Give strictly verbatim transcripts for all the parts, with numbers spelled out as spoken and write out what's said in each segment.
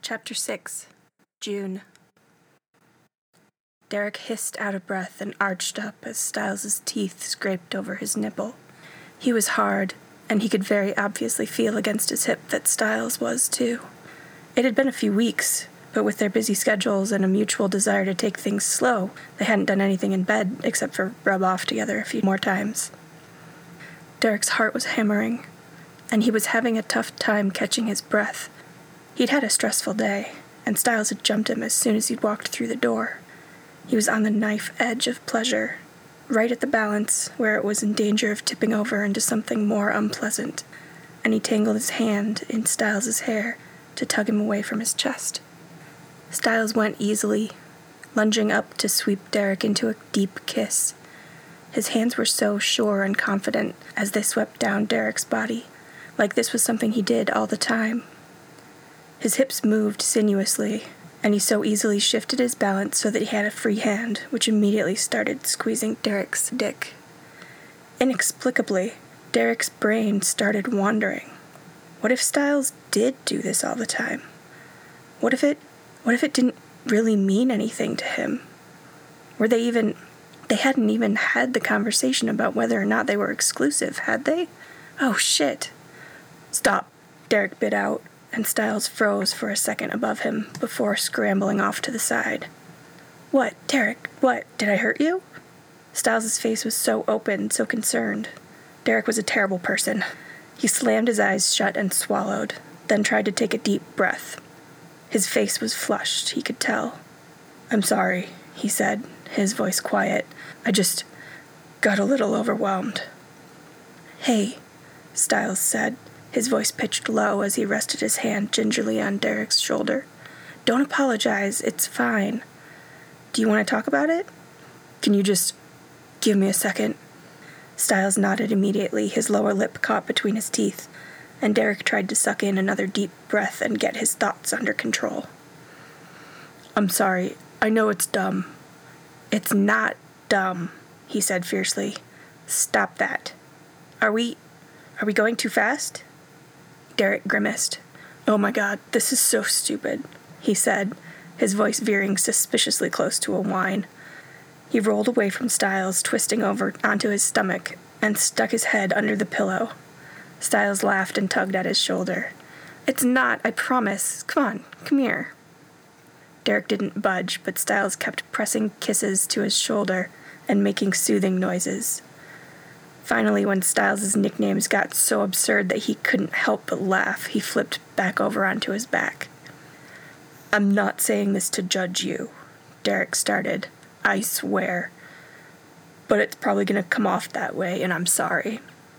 Chapter six. June. Derek hissed out of breath and arched up as Styles's teeth scraped over his nipple. He was hard, and he could very obviously feel against his hip that Styles was, too. It had been a few weeks, but with their busy schedules and a mutual desire to take things slow, they hadn't done anything in bed except for rub off together a few more times. Derek's heart was hammering, and he was having a tough time catching his breath. He'd had a stressful day, and Styles had jumped him as soon as he'd walked through the door. He was on the knife edge of pleasure, right at the balance where it was in danger of tipping over into something more unpleasant, and he tangled his hand in Styles's hair to tug him away from his chest. Styles went easily, lunging up to sweep Derek into a deep kiss. His hands were so sure and confident as they swept down Derek's body, like this was something he did all the time. His hips moved sinuously, and he so easily shifted his balance so that he had a free hand, which immediately started squeezing Derek's dick. Inexplicably, Derek's brain started wandering. What if Styles did do this all the time? What if it, what if it didn't really mean anything to him? Were they even, they hadn't even had the conversation about whether or not they were exclusive, had they? Oh, shit. Stop, Derek bit out, and Styles froze for a second above him before scrambling off to the side. What, Derek, what, did I hurt you? Styles' face was so open, so concerned. Derek was a terrible person. He slammed his eyes shut and swallowed, then tried to take a deep breath. His face was flushed, he could tell. I'm sorry, he said, his voice quiet. I just got a little overwhelmed. Hey, Styles said, his voice pitched low as he rested his hand gingerly on Derek's shoulder. Don't apologize, it's fine. Do you want to talk about it? Can you just give me a second? Styles nodded immediately, his lower lip caught between his teeth, and Derek tried to suck in another deep breath and get his thoughts under control. I'm sorry, I know it's dumb. It's not dumb, he said fiercely. Stop that. Are we, are we going too fast? Derek grimaced. Oh my god, this is so stupid, he said, his voice veering suspiciously close to a whine. He rolled away from Styles, twisting over onto his stomach, and stuck his head under the pillow. Styles laughed and tugged at his shoulder. It's not, I promise. Come on, come here. Derek didn't budge, but Styles kept pressing kisses to his shoulder and making soothing noises. Finally, when Styles' nicknames got so absurd that he couldn't help but laugh, he flipped back over onto his back. I'm not saying this to judge you, Derek started. I swear. But it's probably going to come off that way, and I'm sorry.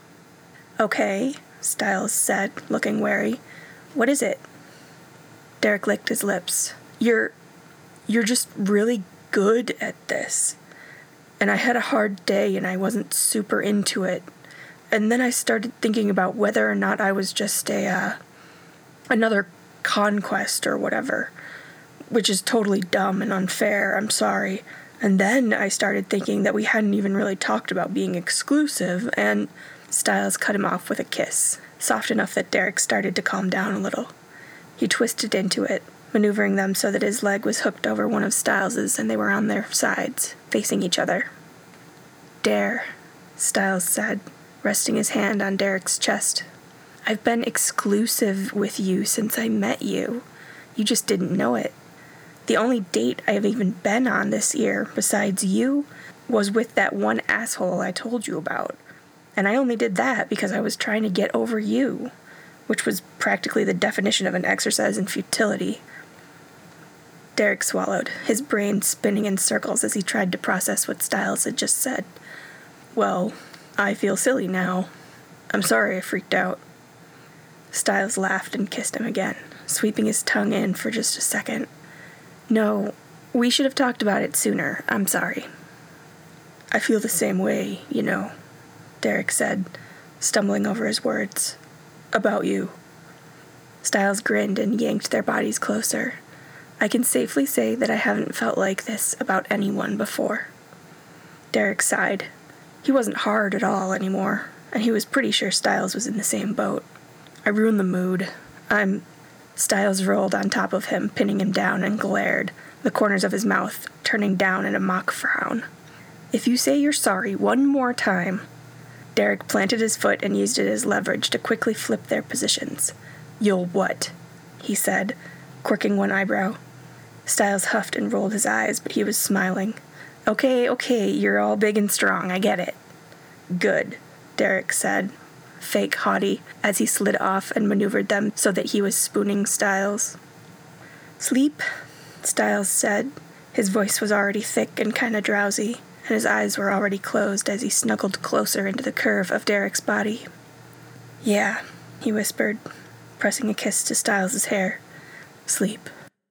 Okay, Styles said, looking wary. What is it? Derek licked his lips. You're... you're just really good at this. And I had a hard day and I wasn't super into it. And then I started thinking about whether or not I was just a, uh, another conquest or whatever, which is totally dumb and unfair, I'm sorry. And then I started thinking that we hadn't even really talked about being exclusive, and Styles cut him off with a kiss, soft enough that Derek started to calm down a little. He twisted into it, maneuvering them so that his leg was hooked over one of Styles's and they were on their sides, facing each other. Dare, Styles said, resting his hand on Derek's chest. I've been exclusive with you since I met you. You just didn't know it. The only date I've even been on this year, besides you, was with that one asshole I told you about. And I only did that because I was trying to get over you, which was practically the definition of an exercise in futility. Derek swallowed, his brain spinning in circles as he tried to process what Styles had just said. Well, I feel silly now. I'm sorry I freaked out. Styles laughed and kissed him again, sweeping his tongue in for just a second. No, we should have talked about it sooner. I'm sorry. I feel the same way, you know, Derek said, stumbling over his words. About you. Styles grinned and yanked their bodies closer. I can safely say that I haven't felt like this about anyone before. Derek sighed. He wasn't hard at all anymore, and he was pretty sure Styles was in the same boat. I ruined the mood. I'm... Styles rolled on top of him, pinning him down, and glared, the corners of his mouth turning down in a mock frown. "If you say you're sorry one more time..." Derek planted his foot and used it as leverage to quickly flip their positions. "You'll what?" he said, quirking one eyebrow. Styles huffed and rolled his eyes, but he was smiling. "Okay, okay, you're all big and strong, I get it." "Good," Derek said, fake haughty, as he slid off and maneuvered them so that he was spooning Styles. "Sleep," Styles said. His voice was already thick and kind of drowsy, and his eyes were already closed as he snuggled closer into the curve of Derek's body. "Yeah," he whispered, pressing a kiss to Styles' hair. "Sleep."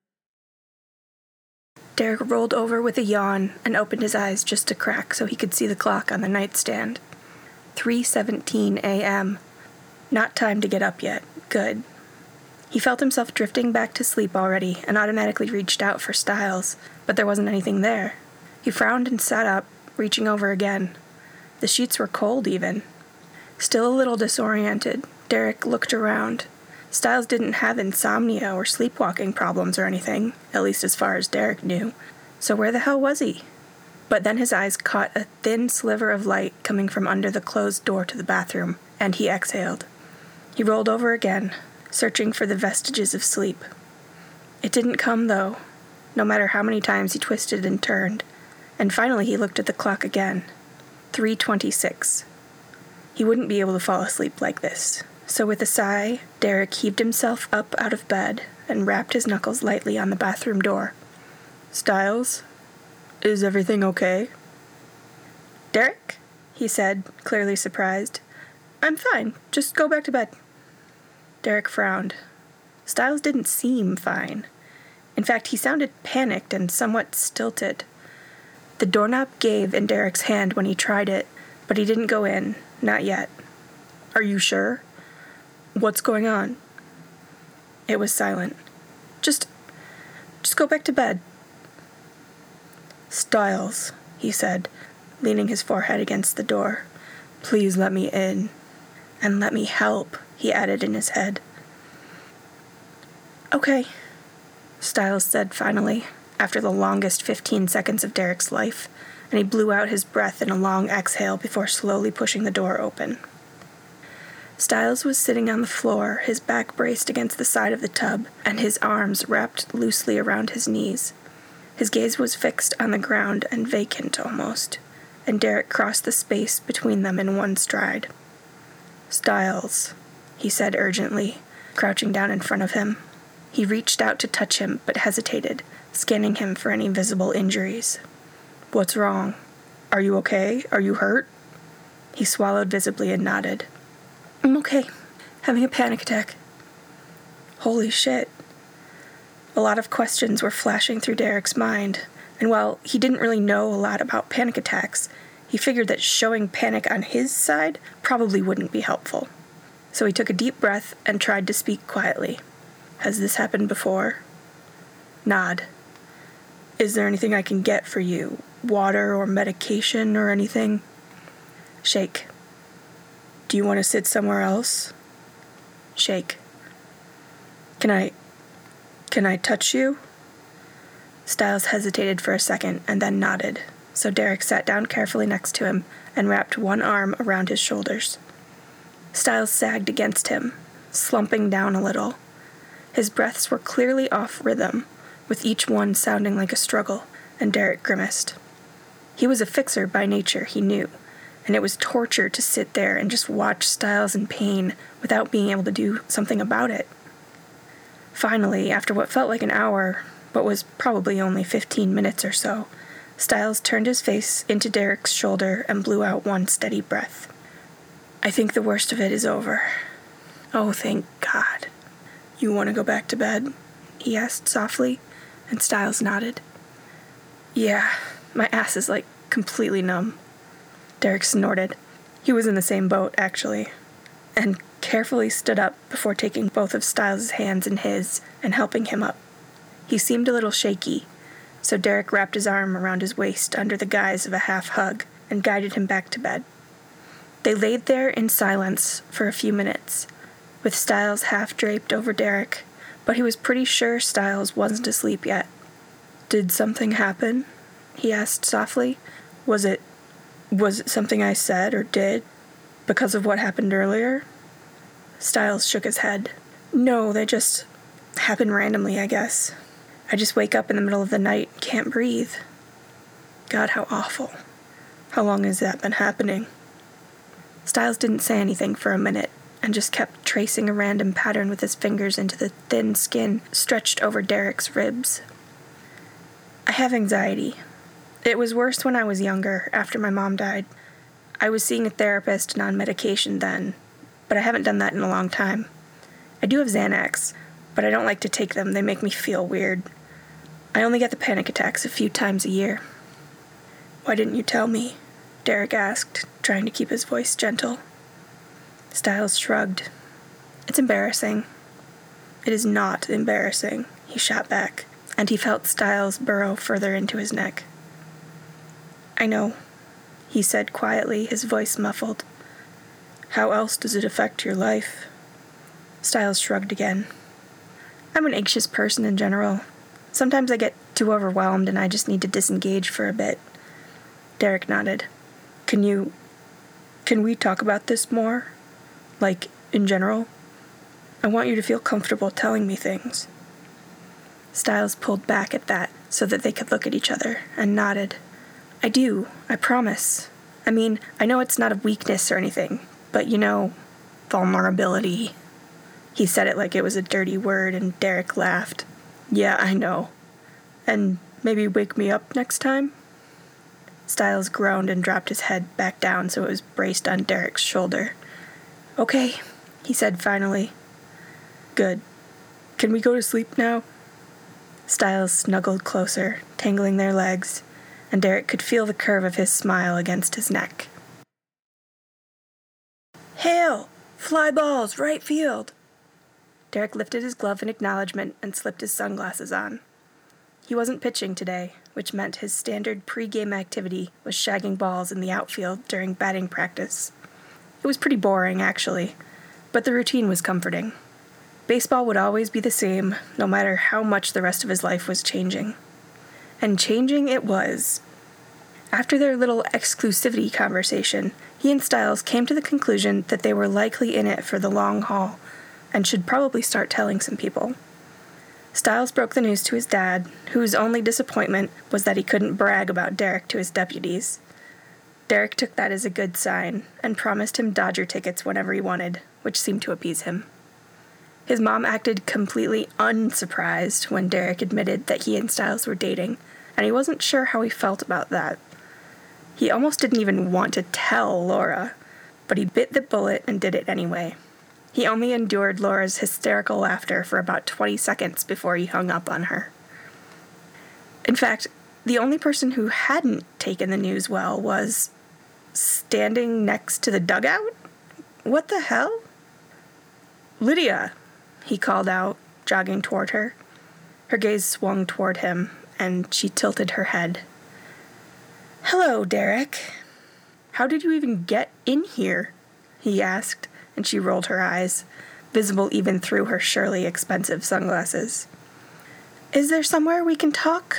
Derek rolled over with a yawn and opened his eyes just a crack so he could see the clock on the nightstand. three seventeen a.m. Not time to get up yet. Good. He felt himself drifting back to sleep already and automatically reached out for Styles, but there wasn't anything there. He frowned and sat up, reaching over again. The sheets were cold even. Still a little disoriented, Derek looked around. Styles didn't have insomnia or sleepwalking problems or anything, at least as far as Derek knew. So where the hell was he? But then his eyes caught a thin sliver of light coming from under the closed door to the bathroom, and he exhaled. He rolled over again, searching for the vestiges of sleep. It didn't come, though, no matter how many times he twisted and turned, and finally he looked at the clock again. three twenty-six. He wouldn't be able to fall asleep like this. So with a sigh, Derek heaved himself up out of bed and rapped his knuckles lightly on the bathroom door. "Styles? Is everything okay?" "Derek?" he said, clearly surprised. "I'm fine. Just go back to bed." Derek frowned. Styles didn't seem fine. In fact, he sounded panicked and somewhat stilted. The doorknob gave in Derek's hand when he tried it, but he didn't go in, not yet. "Are you sure? What's going on?" It was silent. Just, just go back to bed." "Styles," he said, leaning his forehead against the door. "Please let me in. And let me help," he added in his head. "Okay," Styles said finally, after the longest fifteen seconds of Derek's life, and he blew out his breath in a long exhale before slowly pushing the door open. Styles was sitting on the floor, his back braced against the side of the tub, and his arms wrapped loosely around his knees. His gaze was fixed on the ground and vacant almost, and Derek crossed the space between them in one stride. "Styles," he said urgently, crouching down in front of him. He reached out to touch him, but hesitated, scanning him for any visible injuries. "What's wrong? Are you okay? Are you hurt?" He swallowed visibly and nodded. "I'm okay. Having a panic attack." Holy shit. A lot of questions were flashing through Derek's mind, and while he didn't really know a lot about panic attacks, he figured that showing panic on his side probably wouldn't be helpful. So he took a deep breath and tried to speak quietly. "Has this happened before?" Nod. "Is there anything I can get for you? Water or medication or anything?" Shake. "Do you want to sit somewhere else?" Shake. Can I... Can I touch you?" Styles hesitated for a second and then nodded, so Derek sat down carefully next to him and wrapped one arm around his shoulders. Styles sagged against him, slumping down a little. His breaths were clearly off rhythm, with each one sounding like a struggle, and Derek grimaced. He was a fixer by nature, he knew, and it was torture to sit there and just watch Styles in pain without being able to do something about it. Finally, after what felt like an hour, but was probably only fifteen minutes or so, Styles turned his face into Derek's shoulder and blew out one steady breath. "I think the worst of it is over." "Oh, thank God." "You want to go back to bed?" he asked softly, and Styles nodded. "Yeah, my ass is like completely numb." Derek snorted. He was in the same boat, actually, and carefully stood up before taking both of Styles' hands in his and helping him up. He seemed a little shaky, so Derek wrapped his arm around his waist under the guise of a half hug and guided him back to bed. They laid there in silence for a few minutes, with Styles half draped over Derek, but but he was pretty sure Styles wasn't asleep yet. "Did something happen?" he asked softly. Was it, was it something I said or did because of what happened earlier?" Styles shook his head. "No, they just happen randomly, I guess. I just wake up in the middle of the night and can't breathe." "God, how awful. How long has that been happening?" Styles didn't say anything for a minute and just kept tracing a random pattern with his fingers into the thin skin stretched over Derek's ribs. "I have anxiety. It was worse when I was younger, after my mom died. I was seeing a therapist and on medication then, but I haven't done that in a long time. I do have Xanax, but I don't like to take them. They make me feel weird. I only get the panic attacks a few times a year." "Why didn't you tell me?" Derek asked, trying to keep his voice gentle. Styles shrugged. "It's embarrassing." "It is not embarrassing," he shot back, and he felt Styles burrow further into his neck. "I know," he said quietly, his voice muffled. "How else does it affect your life?" Styles shrugged again. "I'm an anxious person in general. Sometimes I get too overwhelmed and I just need to disengage for a bit." Derek nodded. Can you... Can we talk about this more? Like, in general? I want you to feel comfortable telling me things." Styles pulled back at that so that they could look at each other, and nodded. "I do, I promise. I mean, I know it's not a weakness or anything, but you know, vulnerability." He said it like it was a dirty word, and Derek laughed. "Yeah, I know. And maybe wake me up next time?" Styles groaned and dropped his head back down so it was braced on Derek's shoulder. "Okay," he said finally. "Good. Can we go to sleep now?" Styles snuggled closer, tangling their legs, and Derek could feel the curve of his smile against his neck. "Hail! Fly balls, right field!" Derek lifted his glove in acknowledgement and slipped his sunglasses on. He wasn't pitching today, which meant his standard pre-game activity was shagging balls in the outfield during batting practice. It was pretty boring, actually, but the routine was comforting. Baseball would always be the same, no matter how much the rest of his life was changing. And changing it was. After their little exclusivity conversation, he and Styles came to the conclusion that they were likely in it for the long haul, and should probably start telling some people. Styles broke the news to his dad, whose only disappointment was that he couldn't brag about Derek to his deputies. Derek took that as a good sign, and promised him Dodger tickets whenever he wanted, which seemed to appease him. His mom acted completely unsurprised when Derek admitted that he and Styles were dating, and he wasn't sure how he felt about that. He almost didn't even want to tell Laura, but he bit the bullet and did it anyway. He only endured Laura's hysterical laughter for about twenty seconds before he hung up on her. In fact, the only person who hadn't taken the news well was standing next to the dugout? What the hell? "Lydia," he called out, jogging toward her. Her gaze swung toward him, and she tilted her head. "Hello, Derek. How did you even get in here?" he asked, and she rolled her eyes, visible even through her surely expensive sunglasses. "Is there somewhere we can talk?"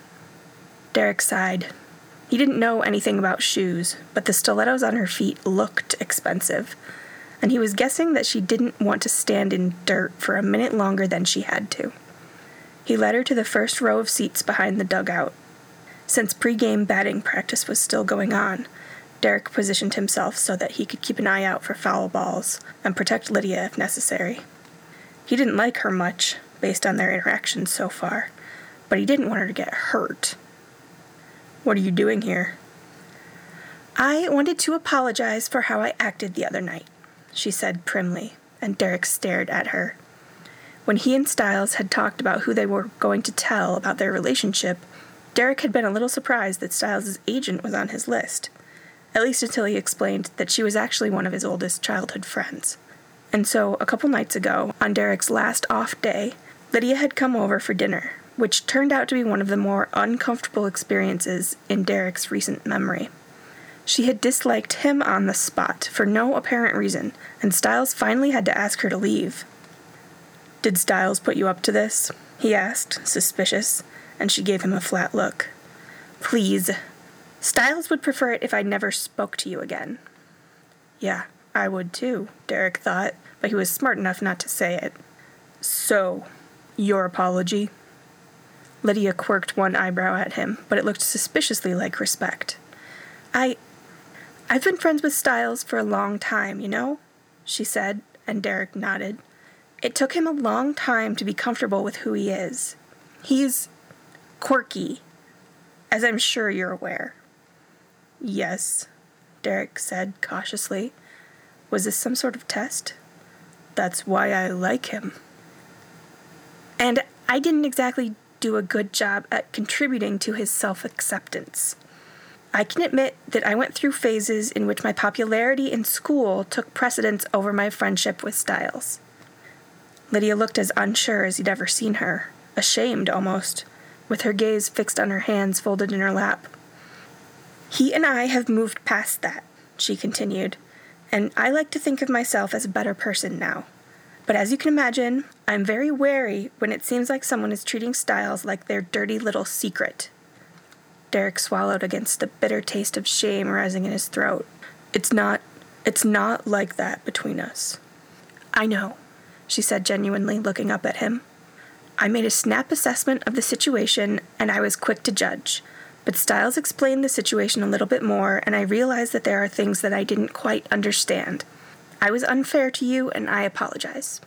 Derek sighed. He didn't know anything about shoes, but the stilettos on her feet looked expensive, and he was guessing that she didn't want to stand in dirt for a minute longer than she had to. He led her to the first row of seats behind the dugout. Since pre-game batting practice was still going on, Derek positioned himself so that he could keep an eye out for foul balls and protect Lydia if necessary. He didn't like her much, based on their interactions so far, but he didn't want her to get hurt. "What are you doing here?" "I wanted to apologize for how I acted the other night," she said primly, and Derek stared at her. When he and Styles had talked about who they were going to tell about their relationship, Derek had been a little surprised that Styles' agent was on his list. At least until he explained that she was actually one of his oldest childhood friends. And so, a couple nights ago, on Derek's last off day, Lydia had come over for dinner, which turned out to be one of the more uncomfortable experiences in Derek's recent memory. She had disliked him on the spot for no apparent reason, and Styles finally had to ask her to leave. Did Styles put you up to this? He asked, suspicious, and she gave him a flat look. Please. Styles would prefer it if I never spoke to you again. Yeah, I would too, Derek thought, but he was smart enough not to say it. So, your apology? Lydia quirked one eyebrow at him, but it looked suspiciously like respect. I... I've been friends with Styles for a long time, you know? She said, and Derek nodded. It took him a long time to be comfortable with who he is. He's quirky, as I'm sure you're aware. Yes, Derek said cautiously. Was this some sort of test? That's why I like him. And I didn't exactly do a good job at contributing to his self-acceptance. I can admit that I went through phases in which my popularity in school took precedence over my friendship with Styles. Lydia looked as unsure as he'd ever seen her, ashamed almost, with her gaze fixed on her hands folded in her lap. He and I have moved past that, she continued, and I like to think of myself as a better person now. But as you can imagine, I'm very wary when it seems like someone is treating Styles like their dirty little secret. Derek swallowed against the bitter taste of shame rising in his throat. It's not, it's not like that between us. I know, she said genuinely, looking up at him. I made a snap assessment of the situation, and I was quick to judge. But Styles explained the situation a little bit more, and I realized that there are things that I didn't quite understand. I was unfair to you, and I apologize.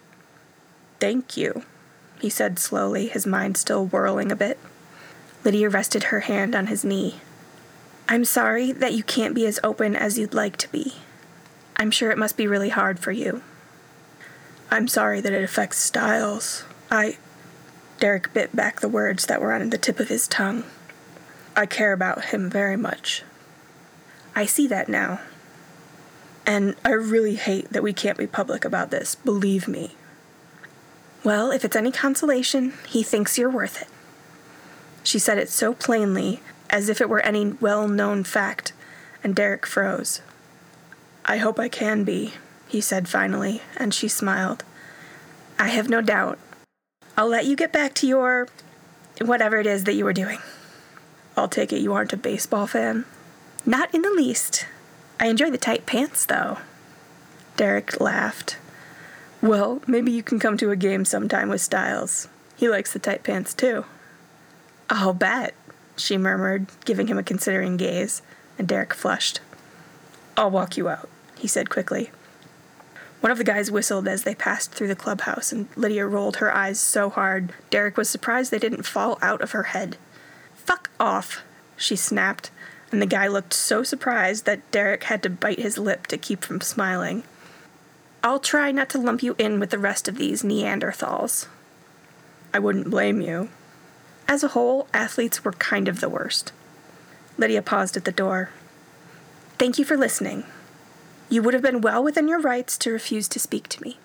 Thank you, he said slowly, his mind still whirling a bit. Lydia rested her hand on his knee. I'm sorry that you can't be as open as you'd like to be. I'm sure it must be really hard for you. I'm sorry that it affects Styles. I... Derek bit back the words that were on the tip of his tongue. I care about him very much. I see that now. And I really hate that we can't be public about this, believe me. Well, if it's any consolation, he thinks you're worth it. She said it so plainly, as if it were any well-known fact, and Derek froze. I hope I can be, he said finally, and she smiled. I have no doubt. I'll let you get back to your... whatever it is that you were doing. I'll take it you aren't a baseball fan? Not in the least. I enjoy the tight pants, though. Derek laughed. Well, maybe you can come to a game sometime with Styles. He likes the tight pants, too. I'll bet, she murmured, giving him a considering gaze, and Derek flushed. I'll walk you out, he said quickly. One of the guys whistled as they passed through the clubhouse, and Lydia rolled her eyes so hard Derek was surprised they didn't fall out of her head. Fuck off, she snapped, and the guy looked so surprised that Derek had to bite his lip to keep from smiling. I'll try not to lump you in with the rest of these Neanderthals. I wouldn't blame you. As a whole, athletes were kind of the worst. Lydia paused at the door. Thank you for listening. You would have been well within your rights to refuse to speak to me.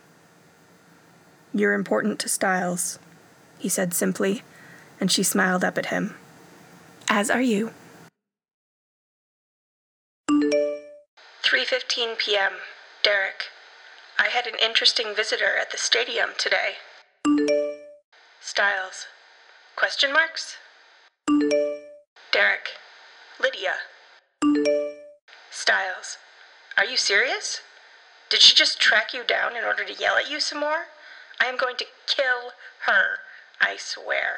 You're important to Styles, he said simply, and she smiled up at him. As are you. three fifteen p.m. Derek. I had an interesting visitor at the stadium today. Styles. Question marks? Derek. Lydia. Styles. Are you serious? Did she just track you down in order to yell at you some more? I am going to kill her, I swear.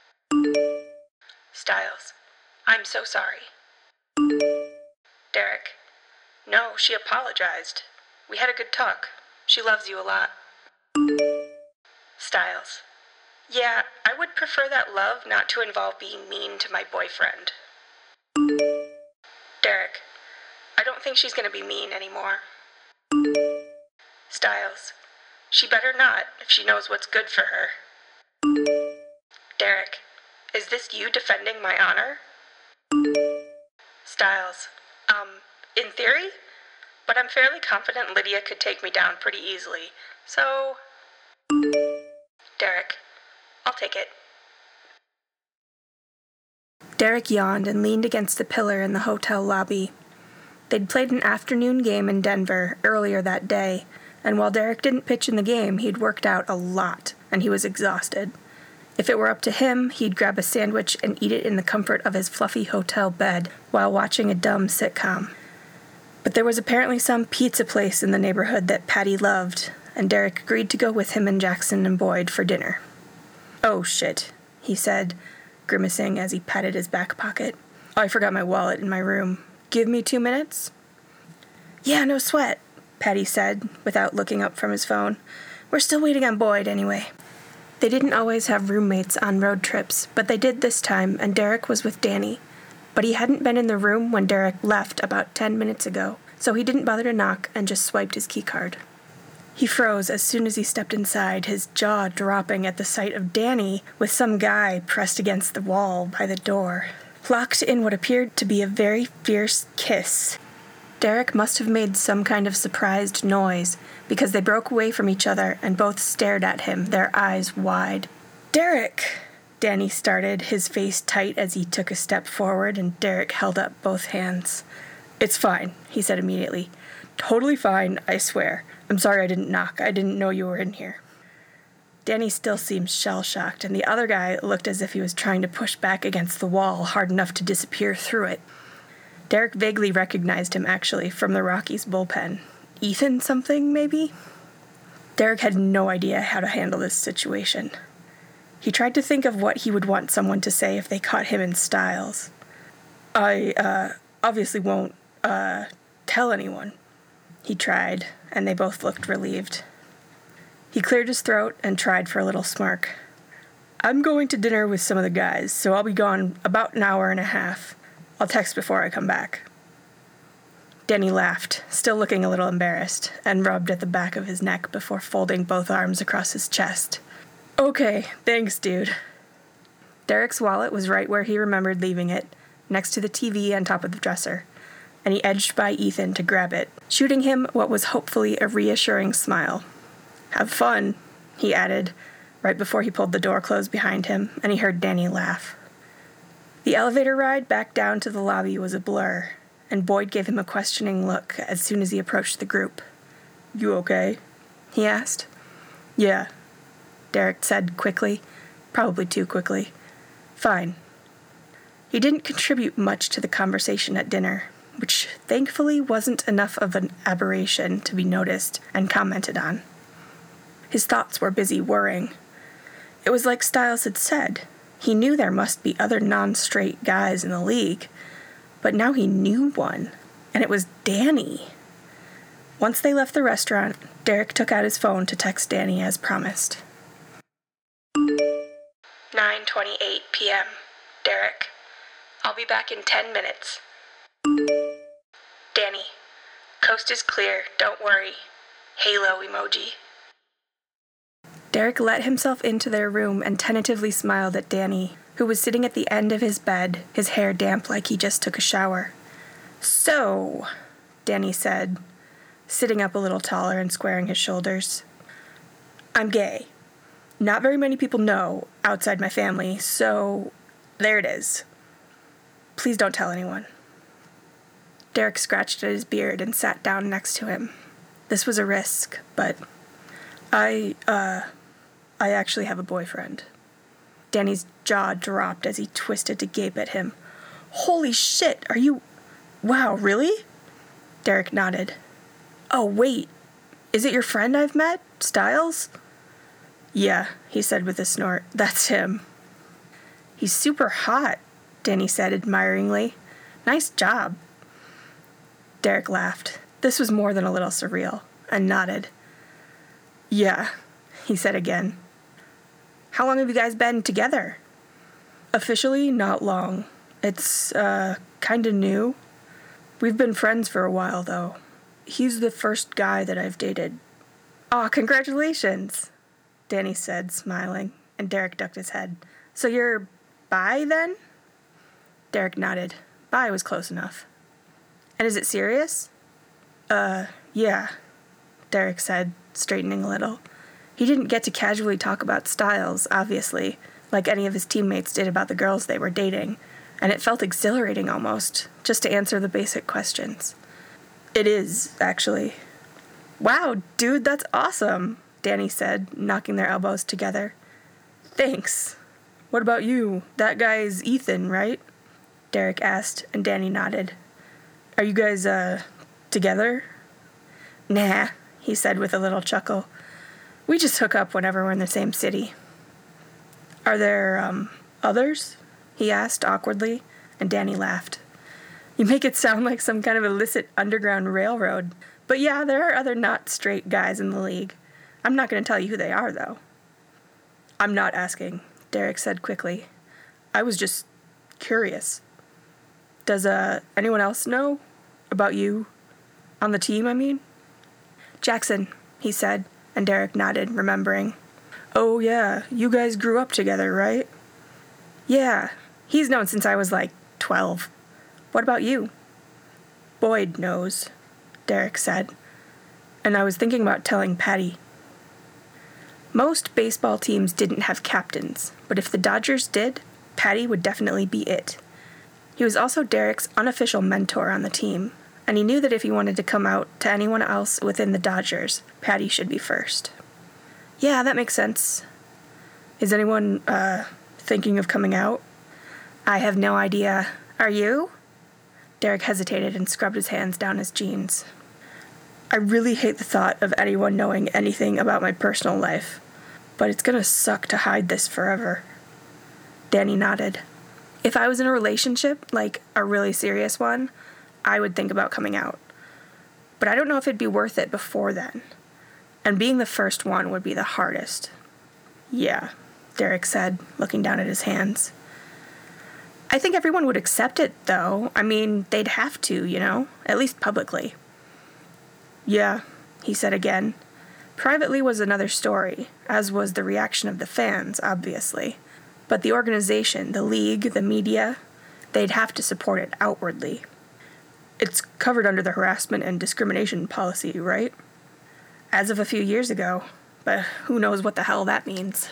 Styles. I'm so sorry. Derek. No, she apologized. We had a good talk. She loves you a lot. Styles. Yeah, I would prefer that love not to involve being mean to my boyfriend. Derek. I don't think she's going to be mean anymore. Styles. She better not if she knows what's good for her. Derek. Is this you defending my honor? Styles. Um, in theory? But I'm fairly confident Lydia could take me down pretty easily, so... Derek. I'll take it. Derek yawned and leaned against the pillar in the hotel lobby. They'd played an afternoon game in Denver earlier that day, and while Derek didn't pitch in the game, he'd worked out a lot, and he was exhausted. If it were up to him, he'd grab a sandwich and eat it in the comfort of his fluffy hotel bed while watching a dumb sitcom. But there was apparently some pizza place in the neighborhood that Patty loved, and Derek agreed to go with him and Jackson and Boyd for dinner. "Oh, shit," he said, grimacing as he patted his back pocket. "I forgot my wallet in my room. Give me two minutes?" "Yeah, no sweat," Patty said, without looking up from his phone. "We're still waiting on Boyd, anyway." They didn't always have roommates on road trips, but they did this time, and Derek was with Danny. But he hadn't been in the room when Derek left about ten minutes ago, so he didn't bother to knock and just swiped his keycard. He froze as soon as he stepped inside, his jaw dropping at the sight of Danny with some guy pressed against the wall by the door, locked in what appeared to be a very fierce kiss. Derek must have made some kind of surprised noise, because they broke away from each other and both stared at him, their eyes wide. "Derek!" Danny started, his face tight as he took a step forward, and Derek held up both hands. "It's fine," he said immediately. "Totally fine, I swear. I'm sorry I didn't knock. I didn't know you were in here." Danny still seemed shell-shocked, and the other guy looked as if he was trying to push back against the wall hard enough to disappear through it. Derek vaguely recognized him, actually, from the Rockies bullpen. Ethan something, maybe? Derek had no idea how to handle this situation. He tried to think of what he would want someone to say if they caught him in Styles. I, uh, obviously won't, uh, tell anyone. He tried, and they both looked relieved. He cleared his throat and tried for a little smirk. "I'm going to dinner with some of the guys, so I'll be gone about an hour and a half. I'll text before I come back." Danny laughed, still looking a little embarrassed, and rubbed at the back of his neck before folding both arms across his chest. "Okay, thanks, dude." Derek's wallet was right where he remembered leaving it, next to the T V on top of the dresser, and he edged by Ethan to grab it, shooting him what was hopefully a reassuring smile. "Have fun," he added, right before he pulled the door closed behind him, and he heard Danny laugh. The elevator ride back down to the lobby was a blur, and Boyd gave him a questioning look as soon as he approached the group. "You okay?" he asked. "Yeah," Derek said quickly, probably too quickly. "Fine." He didn't contribute much to the conversation at dinner, which thankfully wasn't enough of an aberration to be noticed and commented on. His thoughts were busy worrying. It was like Styles had said. He knew there must be other non-straight guys in the league, but now he knew one, and it was Danny. Once they left the restaurant, Derek took out his phone to text Danny as promised. nine twenty-eight p.m. Derek. I'll be back in ten minutes. Danny. Coast is clear, don't worry. Halo emoji. Derek let himself into their room and tentatively smiled at Danny, who was sitting at the end of his bed, his hair damp like he just took a shower. "So," Danny said, sitting up a little taller and squaring his shoulders. "I'm gay. Not very many people know, outside my family, so there it is. Please don't tell anyone." Derek scratched at his beard and sat down next to him. This was a risk, but I, uh... I actually have a boyfriend. Danny's jaw dropped as he twisted to gape at him. "Holy shit, are you... Wow, really?" Derek nodded. "Oh, wait. Is it your friend I've met? Styles?" "Yeah," he said with a snort. "That's him." "He's super hot," Danny said admiringly. "Nice job." Derek laughed. This was more than a little surreal, and nodded. "Yeah," he said again. "How long have you guys been together?" "Officially, not long. It's, uh, kinda new. We've been friends for a while, though. He's the first guy that I've dated." "Aw, congratulations," Danny said, smiling, and Derek ducked his head. "So you're bi, then?" Derek nodded. Bi was close enough. "And is it serious?" Uh, yeah, Derek said, straightening a little. He didn't get to casually talk about Styles, obviously, like any of his teammates did about the girls they were dating, and it felt exhilarating almost, just to answer the basic questions. "It is, actually." Wow, dude, that's awesome, Danny said, knocking their elbows together. Thanks. What about you? That guy's Ethan, right? Derek asked, and Danny nodded. Are you guys, uh, together? Nah, he said with a little chuckle. We just hook up whenever we're in the same city. Are there, um, others? He asked awkwardly, and Danny laughed. You make it sound like some kind of illicit underground railroad. But yeah, there are other not straight guys in the league. I'm not going to tell you who they are, though. I'm not asking, Derek said quickly. I was just curious. Does, uh, anyone else know about you? On the team, I mean? Jackson, he said, and Derek nodded, remembering. Oh, yeah, you guys grew up together, right? Yeah, he's known since I was, like, twelve. What about you? Boyd knows, Derek said, and I was thinking about telling Patty. Most baseball teams didn't have captains, but if the Dodgers did, Patty would definitely be it. He was also Derek's unofficial mentor on the team, and he knew that if he wanted to come out to anyone else within the Dodgers, Patty should be first. Yeah, that makes sense. Is anyone, uh, thinking of coming out? I have no idea. Are you? Derek hesitated and scrubbed his hands down his jeans. I really hate the thought of anyone knowing anything about my personal life, but it's gonna suck to hide this forever. Danny nodded. If I was in a relationship, like a really serious one, I would think about coming out. But I don't know if it'd be worth it before then. And being the first one would be the hardest. Yeah, Derek said, looking down at his hands. I think everyone would accept it, though. I mean, they'd have to, you know, at least publicly. Yeah, he said again. Privately was another story, as was the reaction of the fans, obviously. But the organization, the league, the media, they'd have to support it outwardly. It's covered under the harassment and discrimination policy, right? As of a few years ago, but who knows what the hell that means.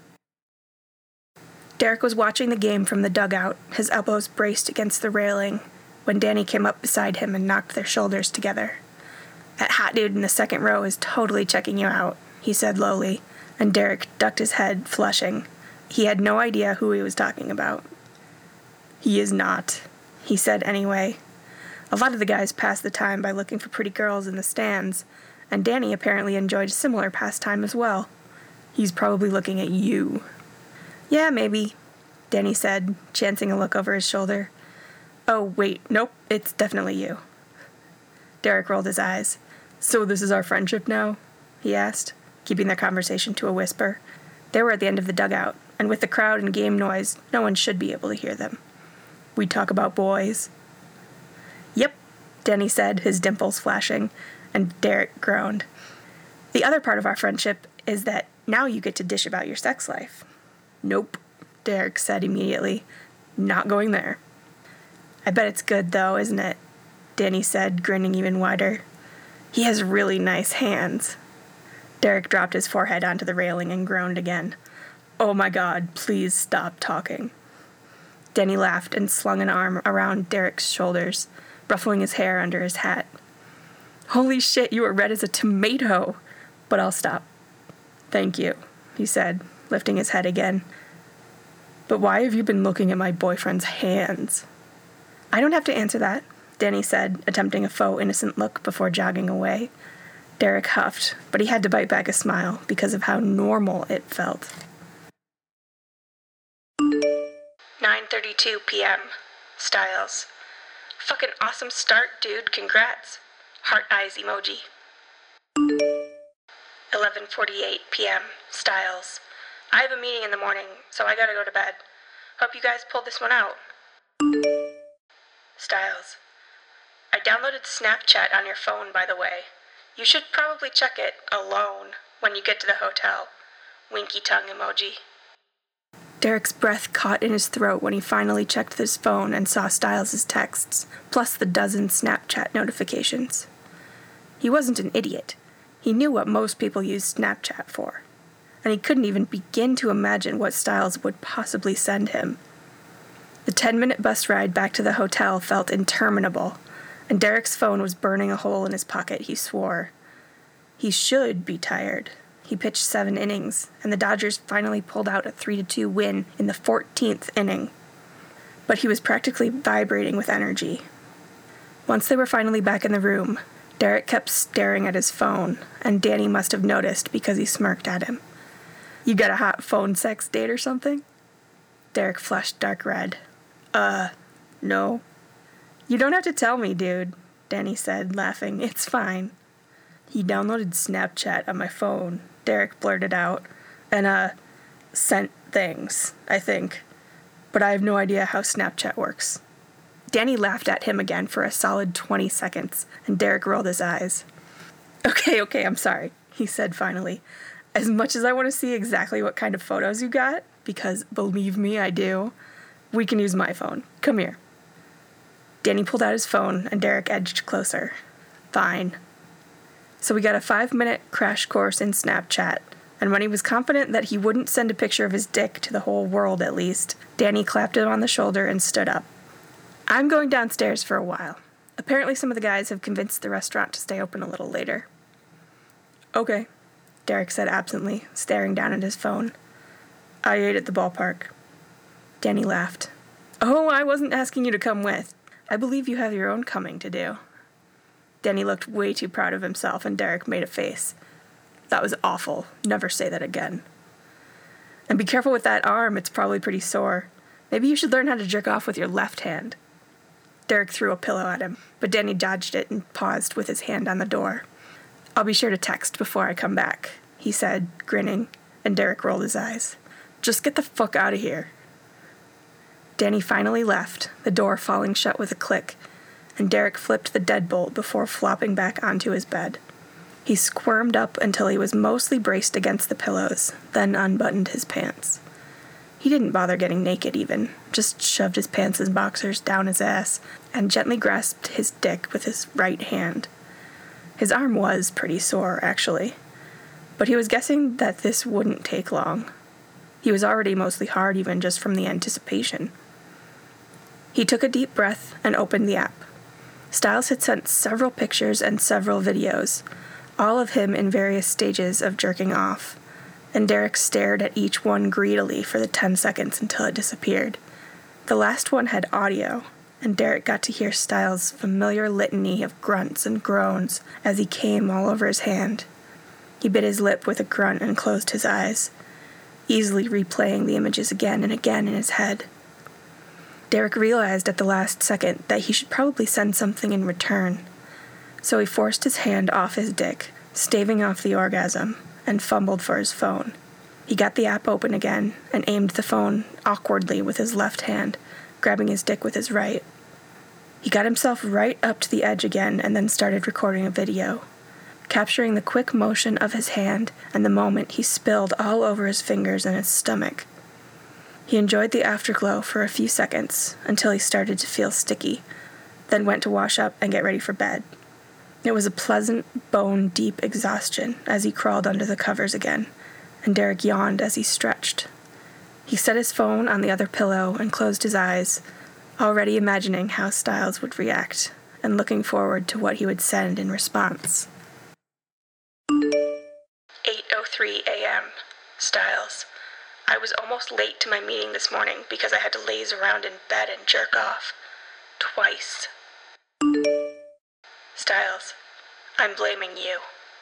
Derek was watching the game from the dugout, his elbows braced against the railing, when Danny came up beside him and knocked their shoulders together. That hot dude in the second row is totally checking you out, he said lowly, and Derek ducked his head, flushing. He had no idea who he was talking about. He is not, he said anyway. A lot of the guys pass the time by looking for pretty girls in the stands, and Danny apparently enjoyed a similar pastime as well. He's probably looking at you. Yeah, maybe, Danny said, chancing a look over his shoulder. Oh, wait, nope, it's definitely you. Derek rolled his eyes. So this is our friendship now? He asked, keeping their conversation to a whisper. They were at the end of the dugout, and with the crowd and game noise, no one should be able to hear them. We talk about boys. Yep, Danny said, his dimples flashing, and Derek groaned. The other part of our friendship is that now you get to dish about your sex life. Nope, Derek said immediately. Not going there. I bet it's good, though, isn't it? Danny said, grinning even wider. He has really nice hands. Derek dropped his forehead onto the railing and groaned again. Oh my God, please stop talking. Danny laughed and slung an arm around Derek's shoulders, ruffling his hair under his hat. Holy shit, you are red as a tomato. But I'll stop. Thank you, he said, lifting his head again. But why have you been looking at my boyfriend's hands? I don't have to answer that, Danny said, attempting a faux innocent look before jogging away. Derek huffed, but he had to bite back a smile because of how normal it felt. nine thirty-two p.m. Styles. Fucking awesome start, dude. Congrats. Heart eyes emoji. eleven forty-eight p.m. Styles. I have a meeting in the morning, so I gotta go to bed. Hope you guys pulled this one out. Styles. I downloaded Snapchat on your phone, by the way. You should probably check it alone when you get to the hotel. Winky tongue emoji. Derek's breath caught in his throat when he finally checked his phone and saw Styles' texts, plus the dozen Snapchat notifications. He wasn't an idiot. He knew what most people use Snapchat for, and he couldn't even begin to imagine what Styles would possibly send him. The ten-minute bus ride back to the hotel felt interminable, and Derek's phone was burning a hole in his pocket, he swore. He should be tired. He pitched seven innings, and the Dodgers finally pulled out a three to two win in the fourteenth inning. But he was practically vibrating with energy. Once they were finally back in the room, Derek kept staring at his phone, and Danny must have noticed because he smirked at him. "You got a hot phone sex date or something?" Derek flushed dark red. Uh, no. "You don't have to tell me, dude," Danny said, laughing. "It's fine." "He downloaded Snapchat on my phone," Derek blurted out, "and, uh, sent things, I think. But I have no idea how Snapchat works." Danny laughed at him again for a solid twenty seconds, and Derek rolled his eyes. "Okay, okay, I'm sorry," he said finally. "As much as I want to see exactly what kind of photos you got, because believe me, I do, we can use my phone. Come here." Danny pulled out his phone, and Derek edged closer. "Fine." So we got a five-minute crash course in Snapchat, and when he was confident that he wouldn't send a picture of his dick to the whole world at least, Danny clapped him on the shoulder and stood up. "I'm going downstairs for a while. Apparently some of the guys have convinced the restaurant to stay open a little later." "Okay," Derek said absently, staring down at his phone. "I ate at the ballpark." Danny laughed. "Oh, I wasn't asking you to come with. I believe you have your own coming to do." Danny looked way too proud of himself, and Derek made a face. "That was awful. Never say that again. And be careful with that arm. It's probably pretty sore. Maybe you should learn how to jerk off with your left hand." Derek threw a pillow at him, but Danny dodged it and paused with his hand on the door. "I'll be sure to text before I come back," he said, grinning, and Derek rolled his eyes. "Just get the fuck out of here." Danny finally left, the door falling shut with a click, and Derek flipped the deadbolt before flopping back onto his bed. He squirmed up until he was mostly braced against the pillows, then unbuttoned his pants. He didn't bother getting naked even, just shoved his pants and boxers down his ass and gently grasped his dick with his right hand. His arm was pretty sore, actually, but he was guessing that this wouldn't take long. He was already mostly hard even just from the anticipation. He took a deep breath and opened the app. Styles had sent several pictures and several videos, all of him in various stages of jerking off, and Derek stared at each one greedily for the ten seconds until it disappeared. The last one had audio, and Derek got to hear Styles' familiar litany of grunts and groans as he came all over his hand. He bit his lip with a grunt and closed his eyes, easily replaying the images again and again in his head. Derek realized at the last second that he should probably send something in return, so he forced his hand off his dick, staving off the orgasm, and fumbled for his phone. He got the app open again and aimed the phone awkwardly with his left hand, grabbing his dick with his right. He got himself right up to the edge again and then started recording a video, capturing the quick motion of his hand and the moment he spilled all over his fingers and his stomach. He enjoyed the afterglow for a few seconds until he started to feel sticky, then went to wash up and get ready for bed. It was a pleasant, bone-deep exhaustion as he crawled under the covers again, and Derek yawned as he stretched. He set his phone on the other pillow and closed his eyes, already imagining how Styles would react and looking forward to what he would send in response. eight oh three a.m. Styles. I was almost late to my meeting this morning because I had to laze around in bed and jerk off. Twice. Styles, I'm blaming you.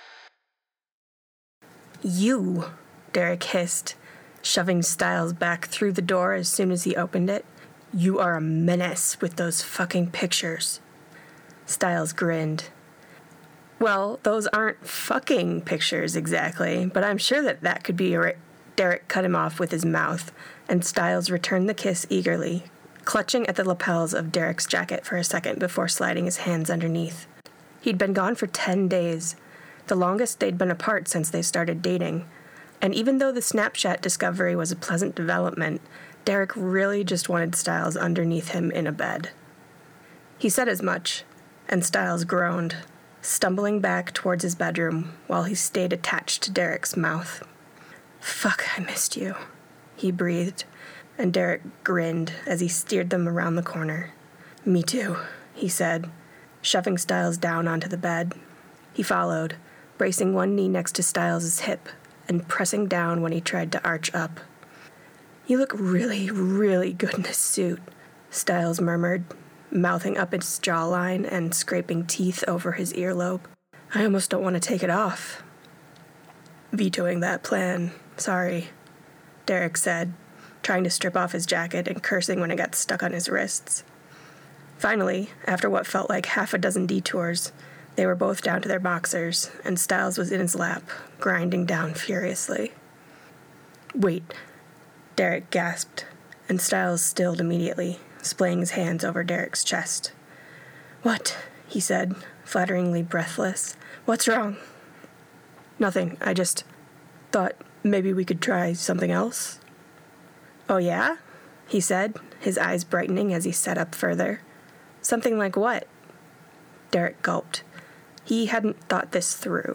You, Derek hissed, shoving Styles back through the door as soon as he opened it. You are a menace with those fucking pictures. Styles grinned. Well, those aren't fucking pictures exactly, but I'm sure that that could be a... Derek cut him off with his mouth, and Styles returned the kiss eagerly, clutching at the lapels of Derek's jacket for a second before sliding his hands underneath. He'd been gone for ten days, the longest they'd been apart since they started dating, and even though the Snapchat discovery was a pleasant development, Derek really just wanted Styles underneath him in a bed. He said as much, and Styles groaned, stumbling back towards his bedroom while he stayed attached to Derek's mouth. Fuck, I missed you, he breathed, and Derek grinned as he steered them around the corner. Me too, he said, shoving Styles down onto the bed. He followed, bracing one knee next to Styles' hip and pressing down when he tried to arch up. "You look really, really good in this suit," Styles murmured, mouthing up its jawline and scraping teeth over his earlobe. "I almost don't want to take it off." "Vetoing that plan, sorry," Derek said, trying to strip off his jacket and cursing when it got stuck on his wrists. Finally, after what felt like half a dozen detours, they were both down to their boxers, and Styles was in his lap, grinding down furiously. "Wait," Derek gasped, and Styles stilled immediately, splaying his hands over Derek's chest. "What?" he said, flutteringly breathless. "What's wrong?" "Nothing, I just thought maybe we could try something else." "Oh yeah?" he said, his eyes brightening as he sat up further. "Something like what?" Derek gulped. He hadn't thought this through.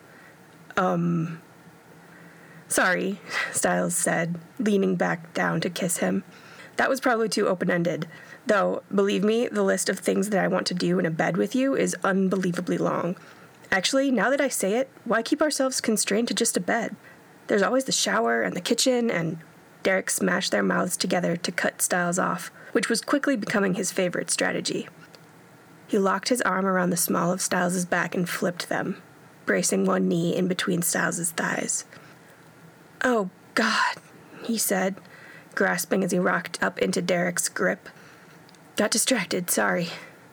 Um... "Sorry," Styles said, leaning back down to kiss him. "That was probably too open-ended. Though, believe me, the list of things that I want to do in a bed with you is unbelievably long. Actually, now that I say it, why keep ourselves constrained to just a bed? There's always the shower and the kitchen," and Derek smashed their mouths together to cut Styles off, which was quickly becoming his favorite strategy. He locked his arm around the small of Styles' back and flipped them, bracing one knee in between Styles' thighs. "Oh, God," he said, grasping as he rocked up into Derek's grip. "Got distracted, sorry."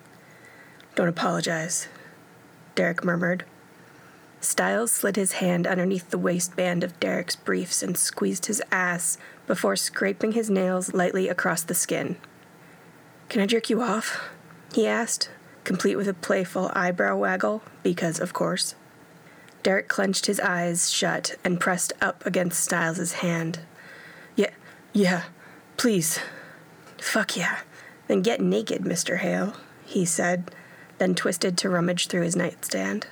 "Don't apologize," Derek murmured. Styles slid his hand underneath the waistband of Derek's briefs and squeezed his ass before scraping his nails lightly across the skin. "Can I jerk you off?" he asked, complete with a playful eyebrow waggle, because, of course. Derek clenched his eyes shut and pressed up against Styles' hand. Yeah, yeah, please." "Fuck yeah. Then get naked, Mister Hale," he said, then twisted to rummage through his nightstand.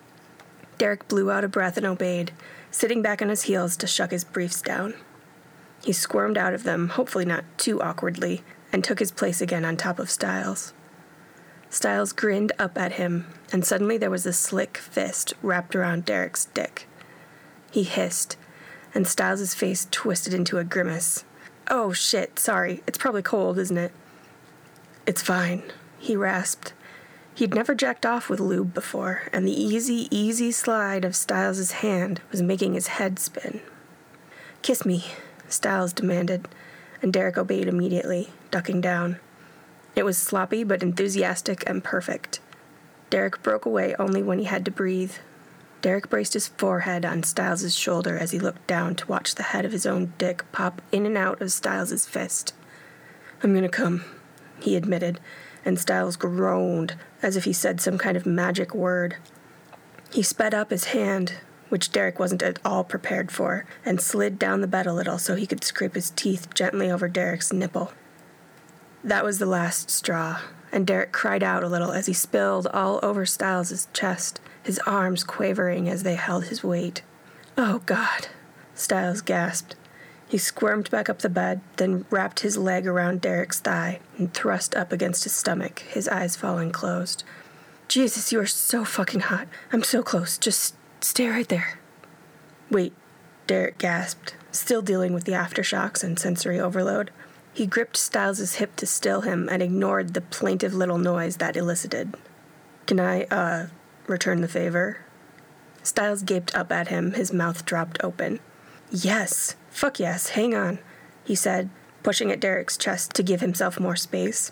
Derek blew out a breath and obeyed, sitting back on his heels to shuck his briefs down. He squirmed out of them, hopefully not too awkwardly, and took his place again on top of Styles. Styles grinned up at him, and suddenly there was a slick fist wrapped around Derek's dick. He hissed, and Styles' face twisted into a grimace. "Oh, shit, sorry. It's probably cold, isn't it?" "It's fine," he rasped. He'd never jacked off with lube before, and the easy, easy slide of Styles' hand was making his head spin. "Kiss me," Styles demanded, and Derek obeyed immediately, ducking down. It was sloppy but enthusiastic and perfect. Derek broke away only when he had to breathe. Derek braced his forehead on Styles' shoulder as he looked down to watch the head of his own dick pop in and out of Styles' fist. "I'm gonna come," he admitted, and Styles groaned as if he said some kind of magic word. He sped up his hand, which Derek wasn't at all prepared for, and slid down the bed a little so he could scrape his teeth gently over Derek's nipple. That was the last straw, and Derek cried out a little as he spilled all over Styles' chest, his arms quavering as they held his weight. "Oh, God," Styles gasped. He squirmed back up the bed, then wrapped his leg around Derek's thigh and thrust up against his stomach, his eyes falling closed. "Jesus, you are so fucking hot. I'm so close. Just stay right there." "Wait," Derek gasped, still dealing with the aftershocks and sensory overload. He gripped Styles' hip to still him and ignored the plaintive little noise that elicited. "Can I, uh, return the favor?" Styles gaped up at him, his mouth dropped open. "Yes. Fuck yes, hang on," he said, pushing at Derek's chest to give himself more space.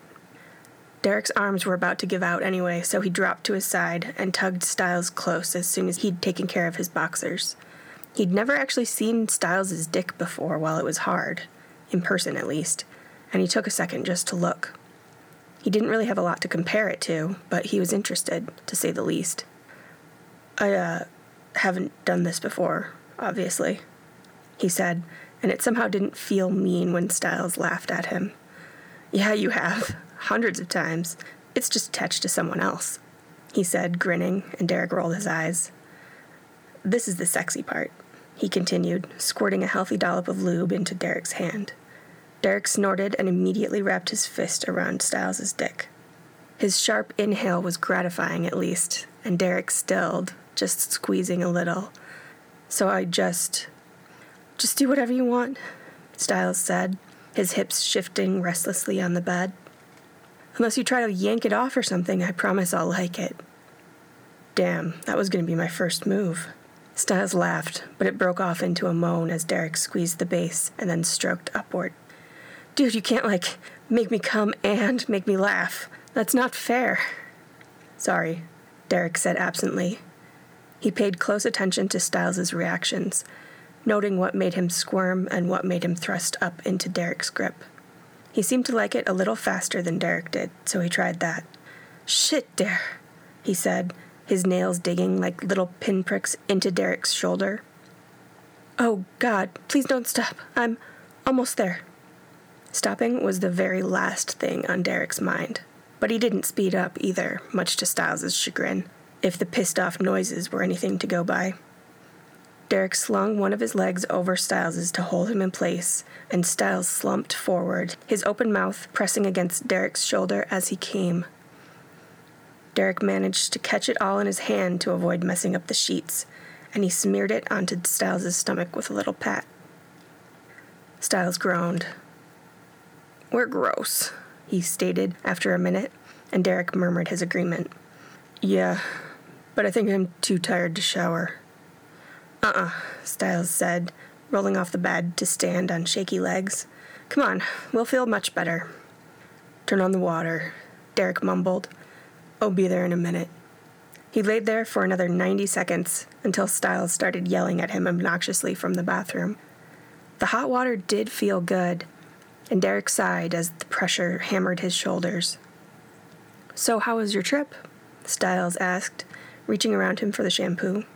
Derek's arms were about to give out anyway, so he dropped to his side and tugged Styles close as soon as he'd taken care of his boxers. He'd never actually seen Styles' dick before while it was hard, in person at least, and he took a second just to look. He didn't really have a lot to compare it to, but he was interested, to say the least. I, uh, haven't done this before, obviously," he said, and it somehow didn't feel mean when Styles laughed at him. "Yeah, you have. Hundreds of times. It's just attached to someone else," he said, grinning, and Derek rolled his eyes. "This is the sexy part," he continued, squirting a healthy dollop of lube into Derek's hand. Derek snorted and immediately wrapped his fist around Styles' dick. His sharp inhale was gratifying, at least, and Derek stilled, just squeezing a little. So I just... Just do whatever you want, Stiles said, his hips shifting restlessly on the bed. Unless you try to yank it off or something, I promise I'll like it. Damn, that was going to be my first move. Stiles laughed, but it broke off into a moan as Derek squeezed the base and then stroked upward. Dude, you can't, like, make me come and make me laugh. That's not fair. Sorry, Derek said absently. He paid close attention to Stiles' reactions, noting what made him squirm and what made him thrust up into Derek's grip. He seemed to like it a little faster than Derek did, so he tried that. Shit, Derek, he said, his nails digging like little pinpricks into Derek's shoulder. Oh, God, please don't stop. I'm almost there. Stopping was the very last thing on Derek's mind, but he didn't speed up either, much to Stiles' chagrin, if the pissed-off noises were anything to go by. Derek slung one of his legs over Stiles' to hold him in place, and Stiles slumped forward, his open mouth pressing against Derek's shoulder as he came. Derek managed to catch it all in his hand to avoid messing up the sheets, and he smeared it onto Stiles' stomach with a little pat. Stiles groaned. We're gross, he stated after a minute, and Derek murmured his agreement. Yeah, but I think I'm too tired to shower. Uh-uh, Stiles said, rolling off the bed to stand on shaky legs. Come on, we'll feel much better. Turn on the water, Derek mumbled. I'll be there in a minute. He laid there for another ninety seconds until Stiles started yelling at him obnoxiously from the bathroom. The hot water did feel good, and Derek sighed as the pressure hammered his shoulders. So how was your trip? Stiles asked, reaching around him for the shampoo.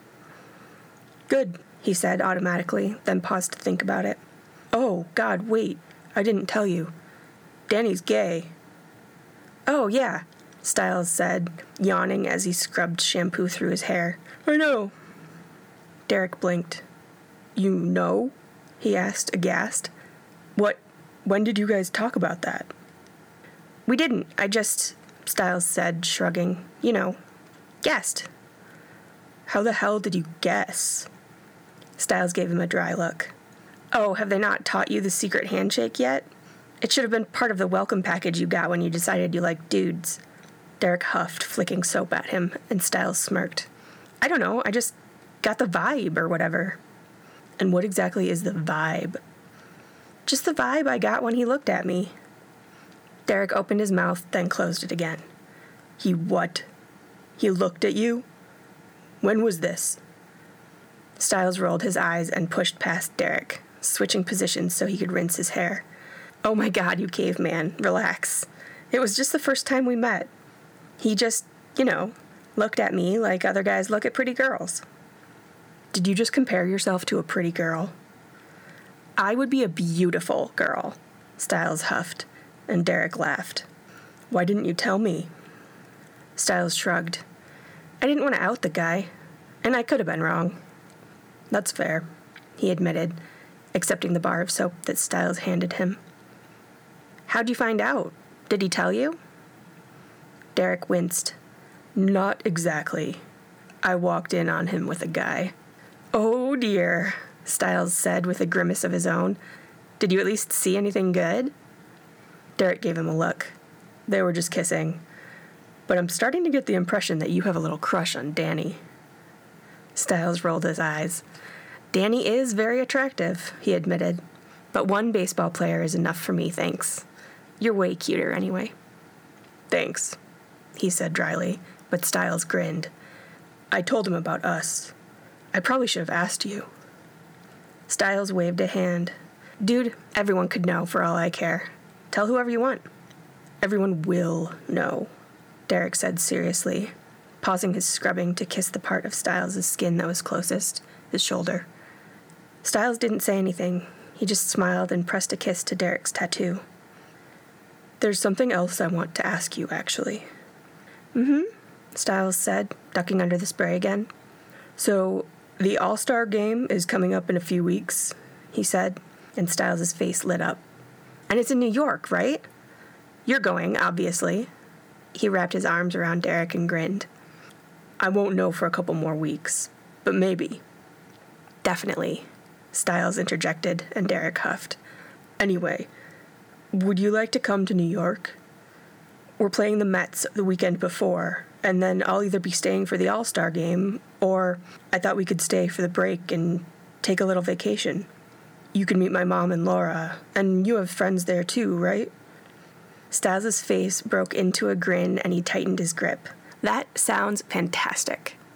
Good, he said automatically, then paused to think about it. Oh, God, wait, I didn't tell you. Danny's gay. Oh, yeah, Stiles said, yawning as he scrubbed shampoo through his hair. I know. Derek blinked. You know? He asked, aghast. What? When did you guys talk about that? We didn't. I just, Stiles said, shrugging. You know, guessed. How the hell did you guess? Stiles gave him a dry look. Oh, have they not taught you the secret handshake yet? It should have been part of the welcome package you got when you decided you liked dudes. Derek huffed, flicking soap at him, and Stiles smirked. I don't know, I just got the vibe or whatever. And what exactly is the vibe? Just the vibe I got when he looked at me. Derek opened his mouth, then closed it again. He what? He looked at you? When was this? Stiles rolled his eyes and pushed past Derek, switching positions so he could rinse his hair. Oh my God, you caveman, relax. It was just the first time we met. He just, you know, looked at me like other guys look at pretty girls. Did you just compare yourself to a pretty girl? I would be a beautiful girl, Stiles huffed, and Derek laughed. Why didn't you tell me? Stiles shrugged. I didn't want to out the guy, and I could have been wrong. That's fair, he admitted, accepting the bar of soap that Stiles handed him. How'd you find out? Did he tell you? Derek winced. Not exactly. I walked in on him with a guy. Oh dear, Stiles said with a grimace of his own. Did you at least see anything good? Derek gave him a look. They were just kissing. But I'm starting to get the impression that you have a little crush on Danny. Stiles rolled his eyes. Danny is very attractive, he admitted. But one baseball player is enough for me, thanks. You're way cuter anyway. Thanks, he said dryly, but Stiles grinned. I told him about us. I probably should have asked you. Stiles waved a hand. Dude, everyone could know for all I care. Tell whoever you want. Everyone will know, Derek said seriously, pausing his scrubbing to kiss the part of Stiles' skin that was closest, his shoulder. Stiles didn't say anything. He just smiled and pressed a kiss to Derek's tattoo. There's something else I want to ask you, actually. Mm-hmm, Stiles said, ducking under the spray again. So, the All-Star game is coming up in a few weeks, he said, and Stiles' face lit up. And it's in New York, right? You're going, obviously. He wrapped his arms around Derek and grinned. I won't know for a couple more weeks, but maybe. Definitely, Styles interjected, and Derek huffed. Anyway, would you like to come to New York? We're playing the Mets the weekend before, and then I'll either be staying for the All-Star game, or I thought we could stay for the break and take a little vacation. You can meet my mom and Laura, and you have friends there too, right? Styles' face broke into a grin, and he tightened his grip. That sounds fantastic.